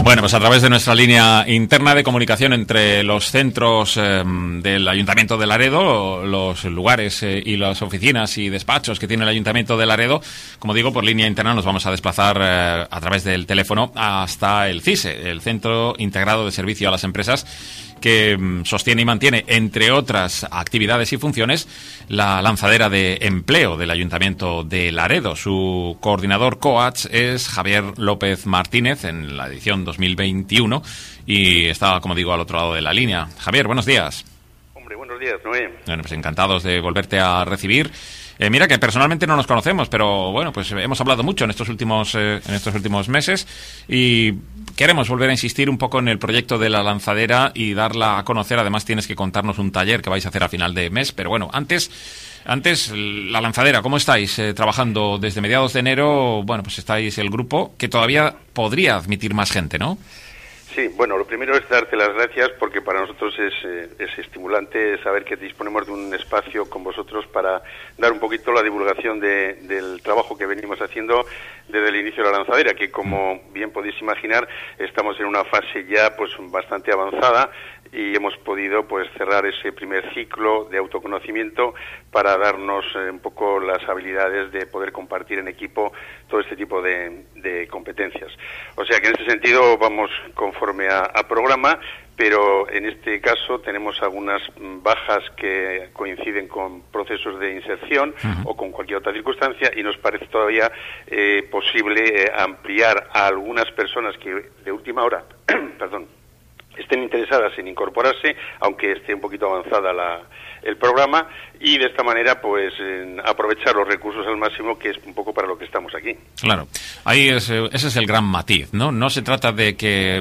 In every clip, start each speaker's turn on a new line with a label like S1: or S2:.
S1: Bueno, pues a través de nuestra línea interna de comunicación entre los centros del Ayuntamiento de Laredo, los lugares y las oficinas y despachos que tiene el Ayuntamiento de Laredo, como digo, por línea interna nos vamos a desplazar a través del teléfono hasta el CISE, el Centro Integrado de Servicio a las Empresas, que sostiene y mantiene, entre otras actividades y funciones, la lanzadera de empleo del Ayuntamiento de Laredo. Su coordinador COACH es Javier López Martínez en la edición 2021 y está, como digo, al otro lado de la línea. Javier, buenos días.
S2: Hombre, buenos días, Noé.
S1: Bueno, pues encantados de volverte a recibir. Mira que personalmente no nos conocemos, pero bueno, pues hemos hablado mucho en estos últimos meses y queremos volver a insistir un poco en el proyecto de la lanzadera y darla a conocer. Además tienes que contarnos un taller que vais a hacer a final de mes, pero bueno, antes la lanzadera, ¿cómo estáis trabajando desde mediados de enero? Bueno, pues estáis el grupo que todavía podría admitir más gente, ¿no?
S2: Sí, bueno, lo primero es darte las gracias porque para nosotros es estimulante saber que disponemos de un espacio con vosotros para dar un poquito la divulgación del trabajo que venimos haciendo desde el inicio de la lanzadera, que como bien podéis imaginar estamos en una fase ya pues bastante avanzada y hemos podido pues cerrar ese primer ciclo de autoconocimiento para darnos un poco las habilidades de poder compartir en equipo todo este tipo de competencias. O sea que en ese sentido vamos conforme a programa, pero en este caso tenemos algunas bajas que coinciden con procesos de inserción o con cualquier otra circunstancia y nos parece todavía posible ampliar a algunas personas que de última hora, estén interesadas en incorporarse, aunque esté un poquito avanzada el programa, y de esta manera pues aprovechar los recursos al máximo, que es un poco para lo que estamos aquí.
S1: Claro, ahí ese es el gran matiz, ¿no? No se trata de que,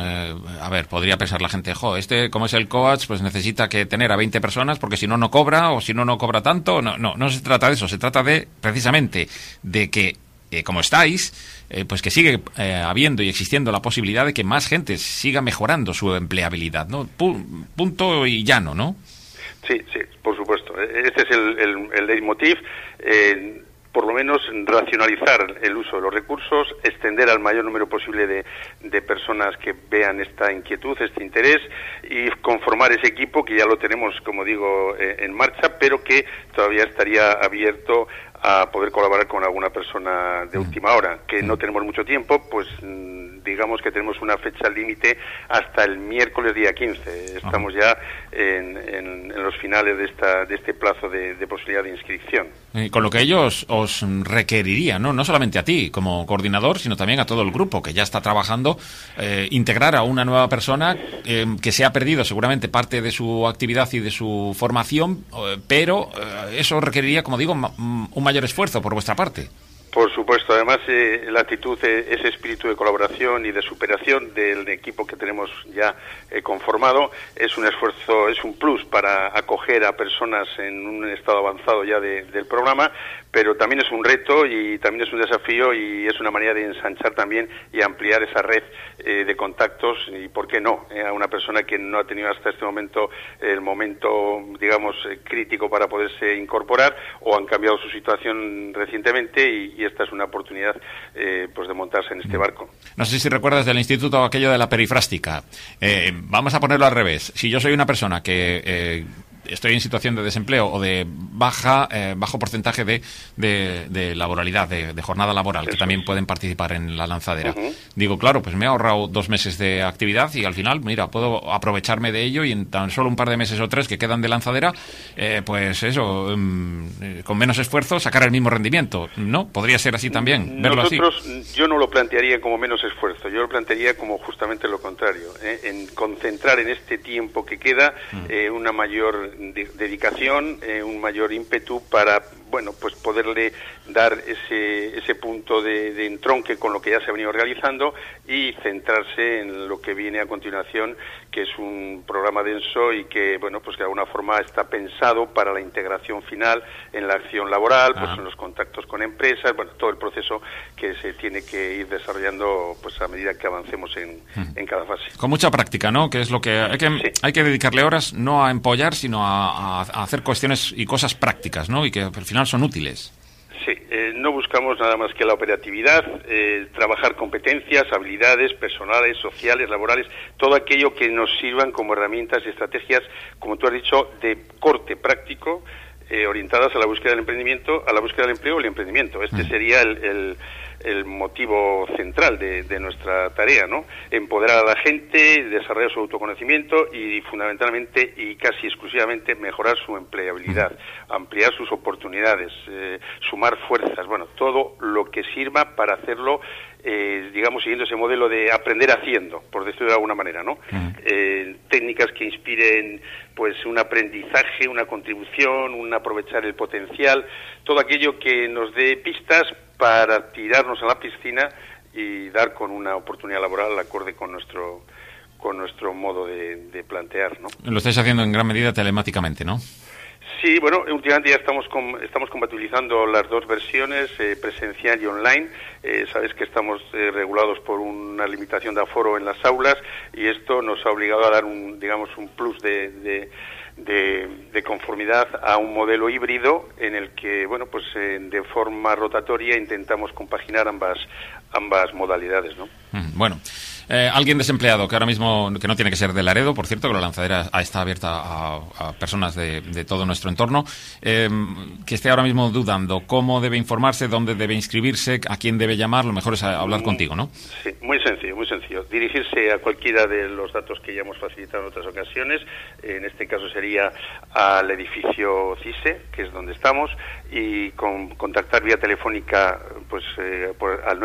S1: podría pensar la gente, como es el coach, pues necesita que tener a 20 personas porque si no, no cobra, o si no, no cobra tanto. No se trata de eso, se trata precisamente de que, como estáis, pues que sigue habiendo y existiendo la posibilidad de que más gente siga mejorando su empleabilidad, ¿no? Punto y llano, ¿no?
S2: Sí, por supuesto. Este es el leitmotiv. Por lo menos racionalizar el uso de los recursos, extender al mayor número posible de personas que vean esta inquietud, este interés, y conformar ese equipo que ya lo tenemos, como digo, en marcha, pero que todavía estaría abierto a poder colaborar con alguna persona de última hora, que no tenemos mucho tiempo, pues digamos que tenemos una fecha límite hasta el miércoles día 15. Estamos ya en los finales de este plazo de posibilidad de inscripción.
S1: Con lo que ellos os requerirían, no solamente a ti como coordinador, sino también a todo el grupo que ya está trabajando, integrar a una nueva persona que se ha perdido seguramente parte de su actividad y de su formación, pero eso requeriría, como digo, un mayor esfuerzo por vuestra parte.
S2: Por supuesto, además la actitud, ese espíritu de colaboración y de superación del equipo que tenemos ya conformado es un esfuerzo, es un plus para acoger a personas en un estado avanzado ya del programa, pero también es un reto y también es un desafío y es una manera de ensanchar también y ampliar esa red de contactos y, ¿por qué no?, a una persona que no ha tenido hasta este momento el momento, digamos, crítico para poderse incorporar o han cambiado su situación recientemente y esta es una oportunidad pues de montarse en este barco.
S1: No sé si recuerdas del instituto aquello de la perifrástica. Vamos a ponerlo al revés. Si yo soy una persona que estoy en situación de desempleo o de bajo porcentaje de laboralidad, de jornada laboral, que también pueden participar en la lanzadera. Digo, claro, pues me he ahorrado 2 meses de actividad y al final, mira, puedo aprovecharme de ello y en tan solo un par de meses o 3 que quedan de lanzadera, pues eso, con menos esfuerzo, sacar el mismo rendimiento, ¿no? Podría ser así también, verlo
S2: Nosotros,
S1: así.
S2: Yo no lo plantearía como menos esfuerzo, yo lo plantearía como justamente lo contrario, en concentrar en este tiempo que queda una mayor dedicación, un mayor ímpetu para, bueno, pues poderle dar ese punto de entronque con lo que ya se ha venido realizando y centrarse en lo que viene a continuación, que es un programa denso y que, bueno, pues que de alguna forma está pensado para la integración final en la acción laboral, pues en los contactos con empresas, bueno, todo el proceso que se tiene que ir desarrollando pues a medida que avancemos en cada fase.
S1: Con mucha práctica, ¿no? Que es lo que hay que dedicarle horas, no a empollar, sino a hacer cuestiones y cosas prácticas, ¿no? Y que al final son útiles.
S2: Sí, no buscamos nada más que la operatividad, trabajar competencias, habilidades personales, sociales, laborales, todo aquello que nos sirvan como herramientas y estrategias, como tú has dicho, de corte práctico, orientadas a la búsqueda del emprendimiento, a la búsqueda del empleo y el emprendimiento. Este sería el motivo central de nuestra tarea, ¿no? Empoderar a la gente, desarrollar su autoconocimiento y fundamentalmente y casi exclusivamente mejorar su empleabilidad, ampliar sus oportunidades, sumar fuerzas, bueno, todo lo que sirva para hacerlo, digamos, siguiendo ese modelo de aprender haciendo, por decirlo de alguna manera, ¿no? Técnicas que inspiren, pues, un aprendizaje, una contribución, un aprovechar el potencial, todo aquello que nos dé pistas para tirarnos a la piscina y dar con una oportunidad laboral acorde con nuestro modo de plantear, ¿no?
S1: Lo estáis haciendo en gran medida telemáticamente, ¿no?
S2: Sí, bueno, últimamente ya estamos compatibilizando las dos versiones, presencial y online. Sabes que estamos regulados por una limitación de aforo en las aulas y esto nos ha obligado a dar un plus de conformidad a un modelo híbrido en el que, bueno, pues de forma rotatoria intentamos compaginar ambas modalidades, ¿no?
S1: Bueno. Alguien desempleado, que ahora mismo, que no tiene que ser de Laredo, por cierto, que la lanzadera está abierta a personas de todo nuestro entorno, que esté ahora mismo dudando cómo debe informarse, dónde debe inscribirse, a quién debe llamar, lo mejor es hablar contigo, ¿no?
S2: Sí, muy sencillo, muy sencillo. Dirigirse a cualquiera de los datos que ya hemos facilitado en otras ocasiones, en este caso sería al edificio CISE, que es donde estamos, y contactar vía telefónica pues al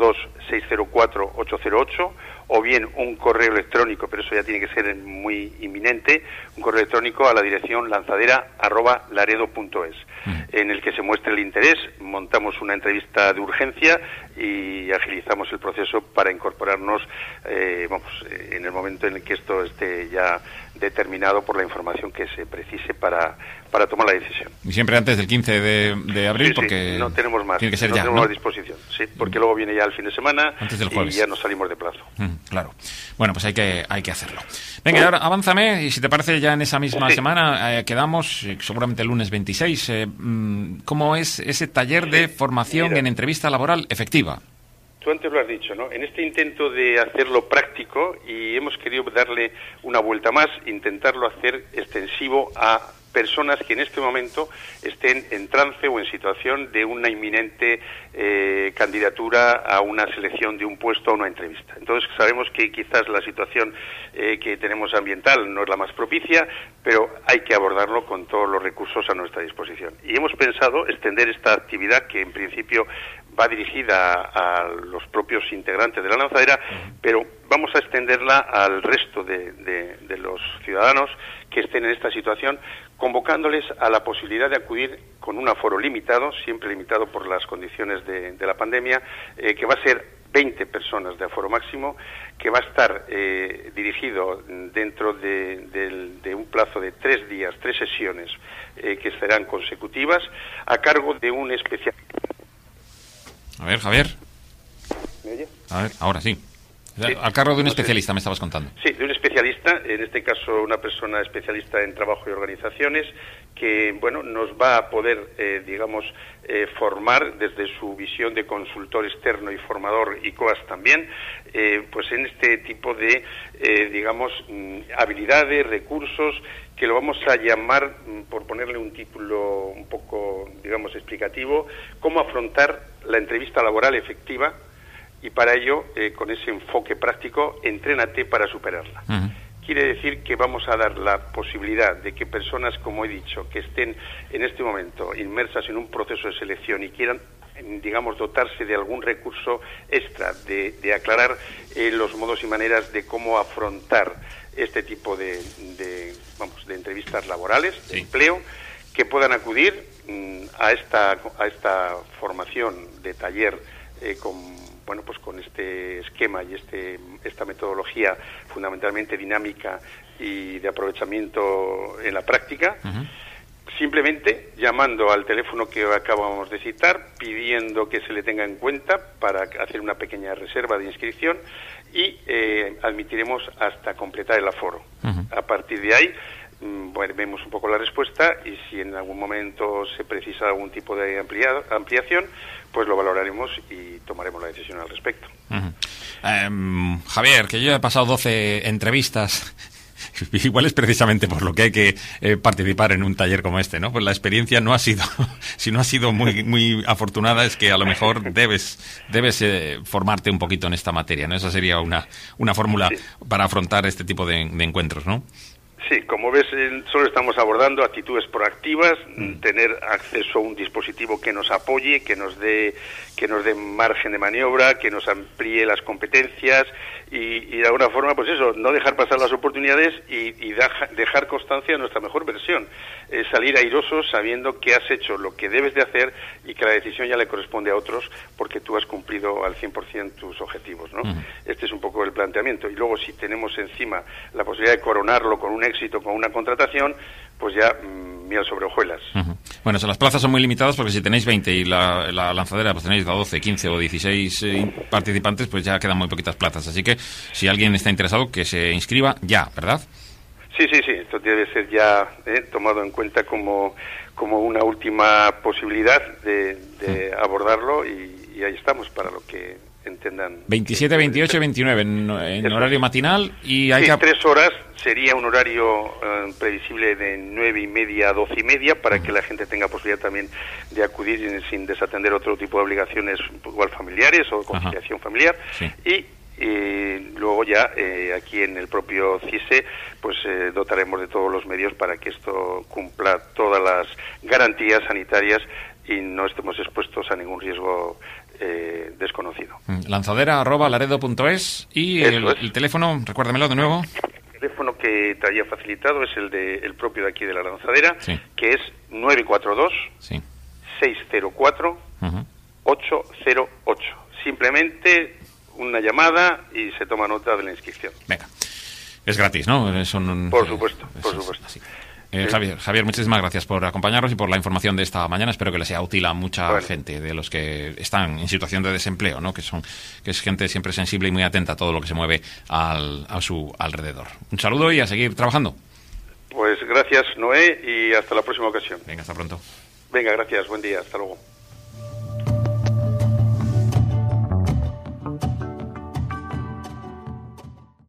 S2: 942-604-808, o bien un correo electrónico, pero eso ya tiene que ser muy inminente, un correo electrónico a la dirección lanzadera@laredo.es, en el que se muestre el interés, montamos una entrevista de urgencia y agilizamos el proceso para incorporarnos, en el momento en el que esto esté ya determinado por la información que se precise para tomar la decisión.
S1: Y siempre antes del 15 de abril,
S2: sí,
S1: porque
S2: no tenemos más,
S1: tiene que ser
S2: no
S1: ya,
S2: tenemos
S1: ¿no?
S2: más disposición, sí, porque luego viene ya el fin de semana
S1: antes del jueves.
S2: Y ya nos salimos de plazo.
S1: Claro. Bueno, pues hay que hacerlo. Venga, ahora avánzame, y si te parece ya en esa misma semana quedamos, seguramente el lunes 26, ¿cómo es ese taller de formación en entrevista laboral efectiva?
S2: Tú antes lo has dicho, ¿no? En este intento de hacerlo práctico, y hemos querido darle una vuelta más, intentarlo hacer extensivo a personas que en este momento estén en trance o en situación de una inminente candidatura a una selección de un puesto o una entrevista. Entonces sabemos que quizás la situación que tenemos ambiental no es la más propicia, pero hay que abordarlo con todos los recursos a nuestra disposición. Y hemos pensado extender esta actividad, que en principio va dirigida a los propios integrantes de la lanzadera, pero vamos a extenderla al resto de los ciudadanos que estén en esta situación, convocándoles a la posibilidad de acudir con un aforo limitado, siempre limitado por las condiciones de la pandemia, que va a ser 20 personas de aforo máximo, que va a estar dirigido dentro de un plazo de 3 días, 3 sesiones que serán consecutivas, a cargo de un especialista.
S1: A ver, Javier.
S2: ¿Me oye?
S1: A ver, ahora sí.
S2: Sí.
S1: Al cargo de un especialista, me estabas contando.
S2: Sí, de un especialista, en este caso una persona especialista en trabajo y organizaciones, que, bueno, nos va a poder, formar desde su visión de consultor externo y formador y COAS también, pues en este tipo de, habilidades, recursos, que lo vamos a llamar, por ponerle un título un poco, explicativo, cómo afrontar la entrevista laboral efectiva. Y para ello, con ese enfoque práctico, entrénate para superarla. Quiere decir que vamos a dar la posibilidad de que personas, como he dicho, que estén en este momento inmersas en un proceso de selección y quieran, dotarse de algún recurso extra, de aclarar los modos y maneras de cómo afrontar este tipo de entrevistas laborales, de empleo, que puedan acudir a esta formación de taller con este esquema y esta metodología fundamentalmente dinámica y de aprovechamiento en la práctica, simplemente llamando al teléfono que acabamos de citar, pidiendo que se le tenga en cuenta para hacer una pequeña reserva de inscripción y admitiremos hasta completar el aforo. A partir de ahí bueno, vemos un poco la respuesta y si en algún momento se precisa algún tipo de ampliación, pues lo valoraremos y tomaremos la decisión al respecto.
S1: Javier, que yo he pasado 12 entrevistas. Igual es precisamente por lo que hay que participar en un taller como este, ¿no? Pues la experiencia no ha sido, si no ha sido muy afortunada, es que a lo mejor debes formarte un poquito en esta materia, ¿no? Esa sería una fórmula para afrontar este tipo de encuentros, ¿no?
S2: Sí, como ves, solo estamos abordando actitudes proactivas, tener acceso a un dispositivo que nos apoye, que nos dé margen de maniobra, que nos amplíe las competencias y de alguna forma, pues eso, no dejar pasar las oportunidades y dejar constancia de nuestra mejor versión. Salir airosos sabiendo que has hecho lo que debes de hacer y que la decisión ya le corresponde a otros porque tú has cumplido al 100% tus objetivos, ¿no? Este es un poco el planteamiento. Y luego, si tenemos encima la posibilidad de coronarlo con un éxito, con una contratación, pues ya miel sobre hojuelas.
S1: Bueno, las plazas son muy limitadas porque si tenéis 20 y la lanzadera pues tenéis 12, 15 o 16 participantes, pues ya quedan muy poquitas plazas. Así que si alguien está interesado, que se inscriba ya, ¿verdad?
S2: Sí, esto debe ser ya tomado en cuenta como una última posibilidad de abordarlo y ahí estamos para lo que entendan.
S1: 27, 28 y 29 en horario matinal y hay
S2: 3 horas sería un horario previsible de 9:30 a 12:30 para que la gente tenga posibilidad también de acudir sin desatender otro tipo de obligaciones igual familiares o conciliación familiar. Y luego ya aquí en el propio CISE pues dotaremos de todos los medios para que esto cumpla todas las garantías sanitarias y no estemos expuestos a ningún riesgo desconocido.
S1: Lanzadera@laredo.es y el teléfono, recuérdamelo de nuevo.
S2: El teléfono que te había facilitado es el propio de aquí de la Lanzadera, que es 942 604 808. Simplemente una llamada y se toma nota de la inscripción.
S1: Venga, es gratis, ¿no?
S2: Por supuesto, por supuesto.
S1: Javier, muchísimas gracias por acompañarnos y por la información de esta mañana. Espero que le sea útil a mucha gente de los que están en situación de desempleo, ¿no? Que es gente siempre sensible y muy atenta a todo lo que se mueve a su alrededor. Un saludo y a seguir trabajando.
S2: Pues gracias, Noé, y hasta la próxima ocasión.
S1: Venga, hasta pronto.
S2: Venga, gracias, buen día, hasta luego.